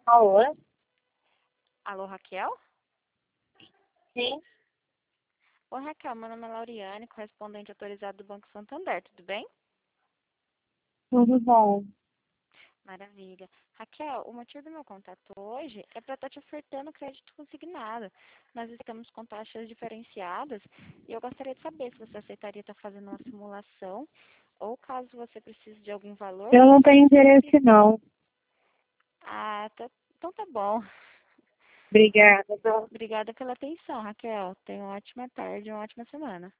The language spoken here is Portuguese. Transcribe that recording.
Alô? Alô, Raquel? Sim, Oi, Raquel, meu nome é Lauriane, correspondente autorizado do Banco Santander, tudo bem? tudo bom. Maravilha. Raquel, o motivo do meu contato hoje é para estar te ofertando crédito consignado. Nós estamos com taxas diferenciadas e eu gostaria de saber se você aceitaria estar fazendo uma simulação ou caso você precise de algum valor, Eu não você tenho fique... interesse, não. Então tá bom. Obrigada. Obrigada pela atenção, Raquel. Tenha uma ótima tarde, uma ótima semana.